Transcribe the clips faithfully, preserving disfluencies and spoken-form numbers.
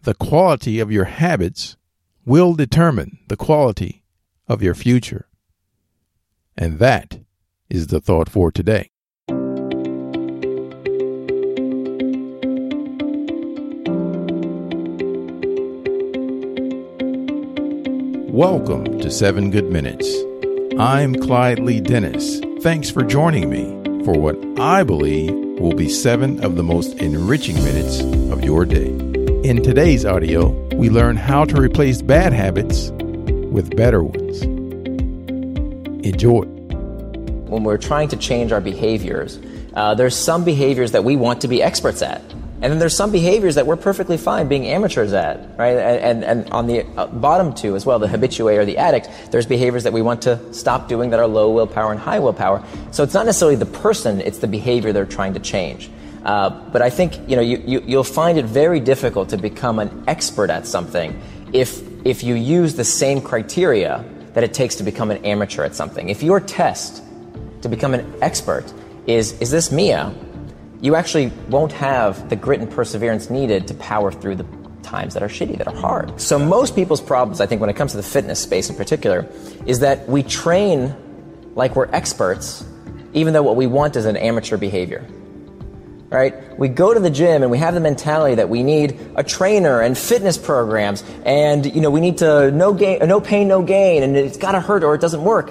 The quality of your habits will determine the quality of your future. And that is the thought for today. Welcome to Seven Good Minutes. I'm Clyde Lee Dennis. Thanks for joining me for what I believe will be seven of the most enriching minutes of your day. In today's audio, we learn how to replace bad habits with better ones. Enjoy. When we're trying to change our behaviors, uh, there's some behaviors that we want to be experts at. And then there's some behaviors that we're perfectly fine being amateurs at, right? And, and, and on the bottom two as well, the habitué or the addict, there's behaviors that we want to stop doing that are low willpower and high willpower. So it's not necessarily the person, it's the behavior they're trying to change. Uh, but I think, you know, you, you, you'll find it very difficult to become an expert at something if, if you use the same criteria that it takes to become an amateur at something. If your test to become an expert is, is this Mia? You actually won't have the grit and perseverance needed to power through the times that are shitty, that are hard. So most people's problems, I think, when it comes to the fitness space in particular, is that we train like we're experts, even though what we want is an amateur behavior. Right? We go to the gym and we have the mentality that we need a trainer and fitness programs, and you know we need to no gain, no pain, no gain, and it's got to hurt or it doesn't work.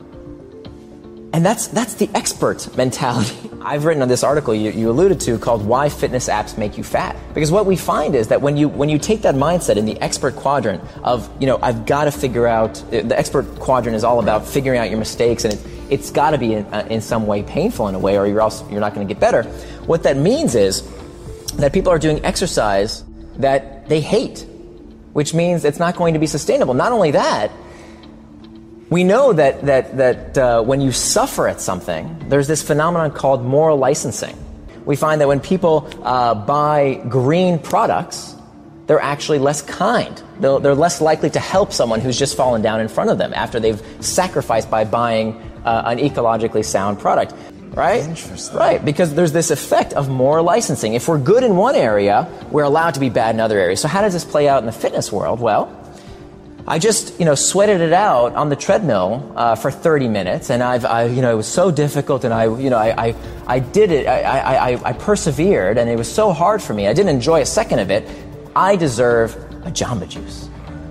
And that's that's the expert mentality. I've written on this article you, you alluded to called "Why Fitness Apps Make You Fat." Because what we find is that when you when you take that mindset in the expert quadrant of, you know, I've got to figure out, the expert quadrant is all about figuring out your mistakes, and it, it's got to be in, uh, in some way painful in a way, or you're else you're not going to get better. What that means is that people are doing exercise that they hate, which means it's not going to be sustainable. Not only that, we know that that that uh, when you suffer at something, there's this phenomenon called moral licensing. We find that when people uh, buy green products, they're actually less kind. They're, they're less likely to help someone who's just fallen down in front of them after they've sacrificed by buying uh, an ecologically sound product. Right? Interesting. Right, because there's this effect of moral licensing. If we're good in one area, we're allowed to be bad in other areas. So how does this play out in the fitness world? Well, I just, you know, sweated it out on the treadmill uh, for thirty minutes, and I've, I, you know, it was so difficult, and I, you know, I, I, I did it, I, I, I, I persevered, and it was so hard for me. I didn't enjoy a second of it. I deserve a Jamba Juice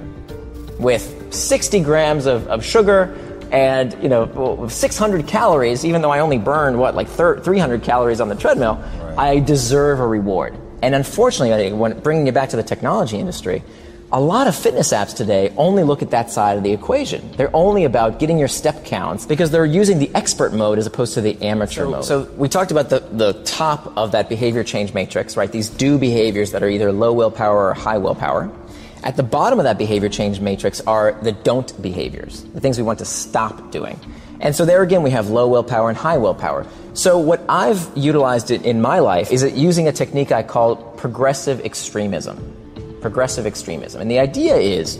with sixty grams of, of sugar and, you know, six hundred calories. Even though I only burned what, like three hundred calories on the treadmill, right. I deserve a reward. And unfortunately, when bringing it back to the technology industry, a lot of fitness apps today only look at that side of the equation. They're only about getting your step counts because they're using the expert mode as opposed to the amateur so, mode. So we talked about the, the top of that behavior change matrix, right? These do behaviors that are either low willpower or high willpower. At the bottom of that behavior change matrix are the don't behaviors, the things we want to stop doing. And so there again, we have low willpower and high willpower. So what I've utilized it in my life is using a technique I call progressive extremism. Progressive extremism. And the idea is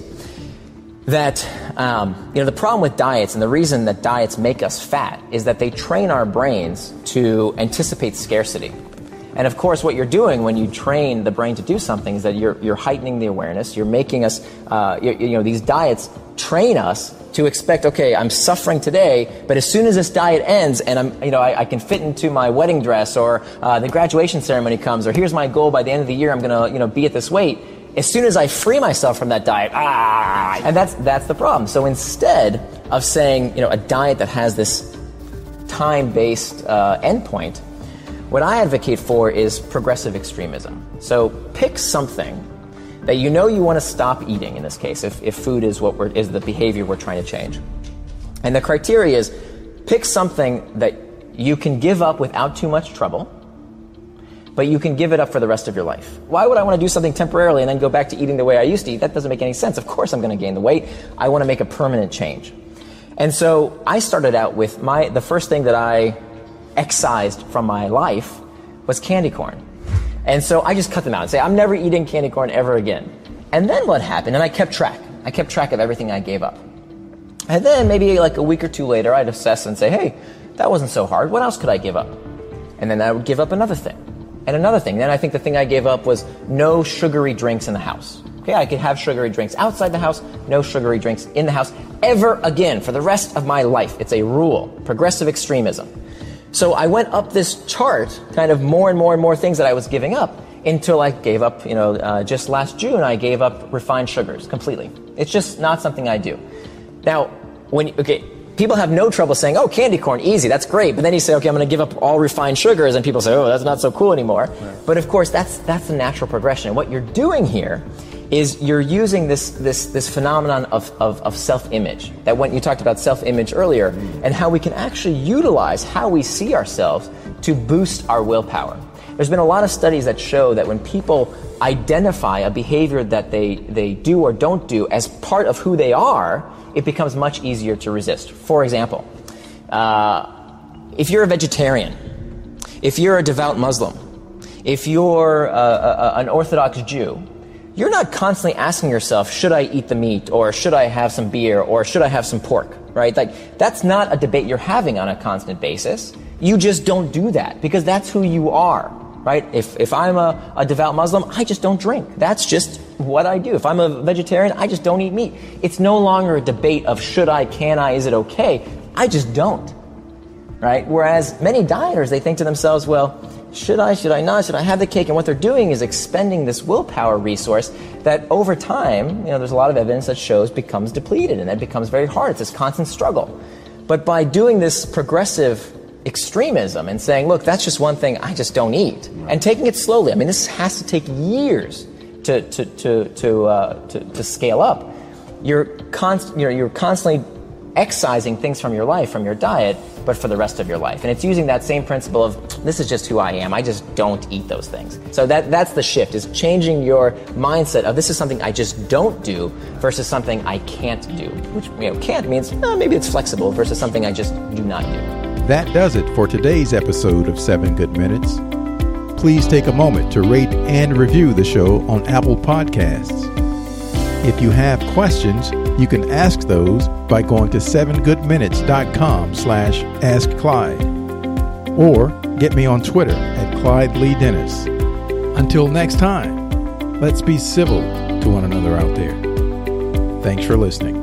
that, um, you know, the problem with diets and the reason that diets make us fat is that they train our brains to anticipate scarcity. And of course, what you're doing when you train the brain to do something is that you're you're heightening the awareness. You're making us, uh, you, you know, these diets train us to expect, okay, I'm suffering today, but as soon as this diet ends and I'm, you know, I, I can fit into my wedding dress, or uh, the graduation ceremony comes, or here's my goal by the end of the year, I'm gonna, you know, be at this weight. As soon as I free myself from that diet, ah, and that's that's the problem. So instead of saying, you know, a diet that has this time-based uh, endpoint, what I advocate for is progressive extremism. So pick something that you know you want to stop eating. In this case, if if food is what we're is the behavior we're trying to change, and the criteria is pick something that you can give up without too much trouble, but you can give it up for the rest of your life. Why would I want to do something temporarily and then go back to eating the way I used to eat? That doesn't make any sense. Of course I'm going to gain the weight. I want to make a permanent change. And so I started out with my, the first thing that I excised from my life was candy corn. And so I just cut them out and say, I'm never eating candy corn ever again. And then what happened? And I kept track. I kept track of everything I gave up. And then maybe like a week or two later, I'd assess and say, hey, that wasn't so hard. What else could I give up? And then I would give up another thing. And another thing, then I think the thing I gave up was no sugary drinks in the house. Okay, I could have sugary drinks outside the house, no sugary drinks in the house ever again for the rest of my life. It's a rule, progressive extremism. So I went up this chart, kind of more and more and more things that I was giving up until I gave up, you know, uh, just last June, I gave up refined sugars completely. It's just not something I do. Now, when, okay, people have no trouble saying, oh, candy corn, easy, that's great. But then you say, okay, I'm going to give up all refined sugars, and people say, oh, that's not so cool anymore. Right. But of course, that's that's the natural progression. And what you're doing here is you're using this this this phenomenon of, of, of self-image. That when you talked about self-image earlier, mm. and how we can actually utilize how we see ourselves to boost our willpower. There's been a lot of studies that show that when people identify a behavior that they, they do or don't do as part of who they are, it becomes much easier to resist. For example, uh, if you're a vegetarian, if you're a devout Muslim, if you're uh, a, a, an Orthodox Jew, you're not constantly asking yourself, should I eat the meat, or should I have some beer, or should I have some pork, right? Like, that's not a debate you're having on a constant basis. You just don't do that, because that's who you are, right? If if I'm a, a devout Muslim, I just don't drink. That's just what I do. If I'm a vegetarian, I just don't eat meat. It's no longer a debate of should I, can I, is it okay? I just don't, right? Whereas many dieters, they think to themselves, well, should I, should I not, should I have the cake? And what they're doing is expending this willpower resource that over time, you know, there's a lot of evidence that shows becomes depleted, and that becomes very hard. It's this constant struggle. But by doing this progressive extremism and saying, look, that's just one thing I just don't eat, and taking it slowly. I mean, this has to take years to to to to uh, to, to scale up. You're const, you're you're constantly excising things from your life, from your diet, but for the rest of your life. And it's using that same principle of, this is just who I am. I just don't eat those things. So that that's the shift, is changing your mindset of this is something I just don't do versus something I can't do. Which, you know, can't means uh, maybe it's flexible versus something I just do not do. That does it for today's episode of Seven Good Minutes. Please take a moment to rate and review the show on Apple Podcasts. If you have questions, you can ask those by going to seven good minutes dot com slash ask Clyde, or get me on Twitter at Clyde Lee Dennis. Until next time, let's be civil to one another out there. Thanks for listening.